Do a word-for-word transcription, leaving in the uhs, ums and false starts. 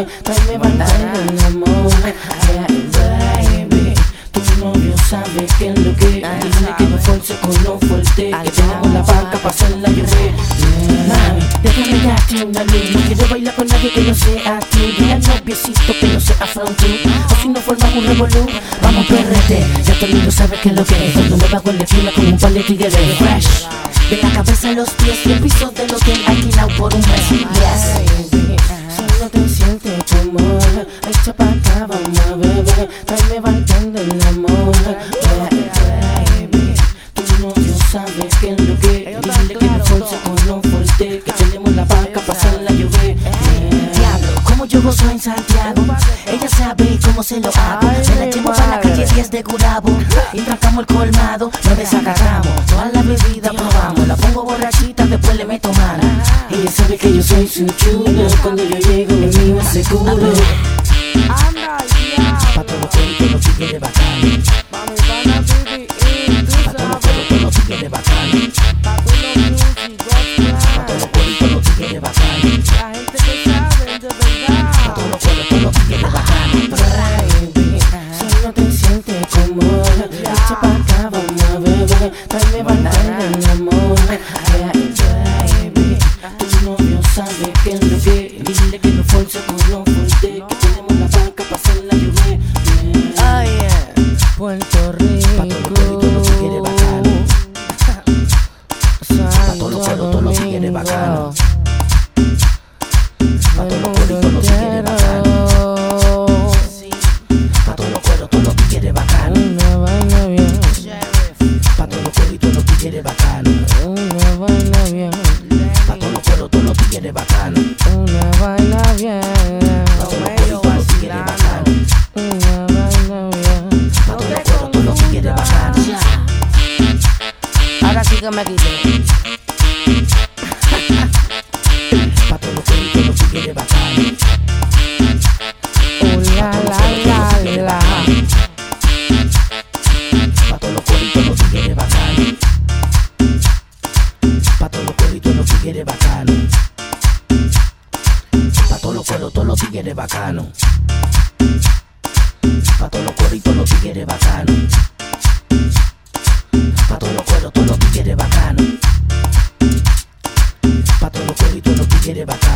tráeme bailando el amor. Ay, baby, tu novio sabe que es lo que. Dile que no fuerce con lo fuerte, que tenemos la banca para hacerla llover. Mami, déjame darte una luz. No quiero bailar con nadie que no sea tú. Dile al noviecito que no sea frontal, o si no formamos un revolú. Vamos P R T, ya todo el mundo sabe que es lo que es. Cuando me bajo en la esquina con un par de tigres fresh, de la cabeza a los pies y el piso del hotel alquilado por un mes. Yes. Solo te sientes como echa pa' acá, vamos a beber. Tráeme bailando el amor. Baby, tu novio sabe que es lo que. Dile que no fuerce con lo fuerte, que tenemos la vaca pa' hacerla llover. Diablo, como yo gozo en Santiago, ella sabe cómo se lo hago. Me la llevo pa' la calle diez de Gurabo y trancamos el colmado, nos desagarramos. Toda la bebida probamos, la pongo borrachita, después le meto mano. Ella sabe que yo soy su chulo, cuando yo llego lo mío es seguro. Pa' todos los cueritos, los tigres bacanos. Pa' todos los cueritos, los tigres bacanos. Pa' todos los cueritos, los tigres bacanos. La gente que sabe de verdad. Pa' todos los cueritos, los tigres bacanos. Baby, solo te sientes como echa pa' acá, vamos a beber. Tráeme bailando el amor. Baby, tu novio sabe que es lo que. Dile que no fuerce con lo fuerte, que tenemos la banca pa' hacerla llover. Oh yeah, Puerto Rico. Pa' todos los cueritos, los tigres bacanos. Pa' todos los cueritos, los tigres bacanos. Pa' todos los cueritos, los tigres bacanos. Pa' todos los cueritos, los tigres bacanos. Una vaina bien, Pa' todos los cueritos, los tigres bacanos. una vaina bien, Pa' todos los cueritos, los tigres bacanos. una vaina bien, Pa' todos los cueritos, los tigres bacanos. una vaina bien. Pa' todos los cueritos, los tigres bacanos. Ahora sí que me quité. Pa' todos los cueritos, los tigres bacanos. Oh la la la la. Pa' todos los cueritos, los tigres bacanos. Pa' todos los cueritos, los tigres bacanos. Pa' todos los cueritos, los tigres bacanos. Pa' todos los cueritos, los tigres bacanos. Pa' todos los cueritos, los tigres bacanos. Pa' todos los cueritos, los tigres bacanos.